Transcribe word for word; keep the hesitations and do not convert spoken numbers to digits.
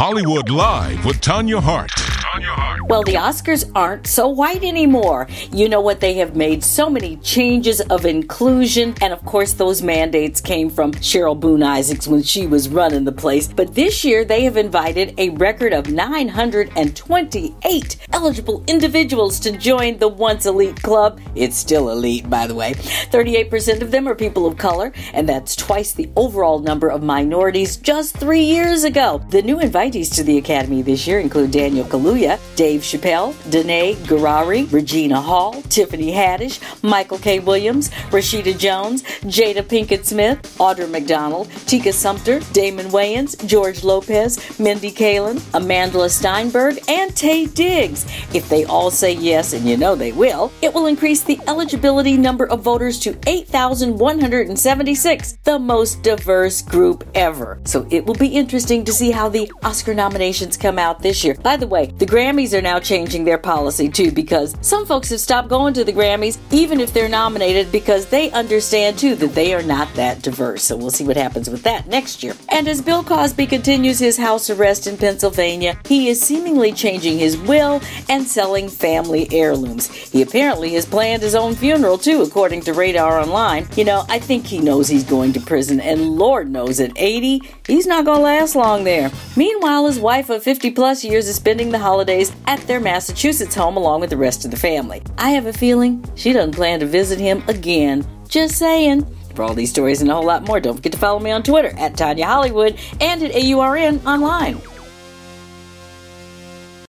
Hollywood Live with Tanya Hart. Well, the Oscars aren't so white anymore. You know what? They have made so many changes of inclusion. And of course, those mandates came from Cheryl Boone Isaacs when she was running the place. But this year, they have invited a record of nine hundred twenty-eight eligible individuals to join the once elite club. It's still elite, by the way. thirty-eight percent of them are people of color, and that's twice the overall number of minorities just three years ago. The new invitees to the Academy this year include Daniel Kaluuya, Dave Chappelle, Danae Gurari, Regina Hall, Tiffany Haddish, Michael K. Williams, Rashida Jones, Jada Pinkett Smith, Audra McDonald, Tika Sumpter, Damon Wayans, George Lopez, Mindy Kaling, Amanda Steinberg, and Taye Diggs. If they all say yes, and you know they will, it will increase the eligibility number of voters to eight thousand one hundred seventy-six, the most diverse group ever. So it will be interesting to see how the Oscar nominations come out this year. By the way, the Grammys are now changing their policy too, because some folks have stopped going to the Grammys even if they're nominated, because they understand too that they are not that diverse. So we'll see what happens with that next year. And as Bill Cosby continues his house arrest in Pennsylvania, he is seemingly changing his will and selling family heirlooms. He apparently has planned his own funeral too, according to Radar Online. You know, I think he knows he's going to prison, and Lord knows at eighty, he's not going to last long there. Meanwhile, his wife of fifty plus years is spending the holidays at their Massachusetts home along with the rest of the family. I have a feeling she doesn't plan to visit him again. Just saying. For all these stories and a whole lot more, don't forget to follow me on Twitter at Tanya Hollywood and at A U R N online.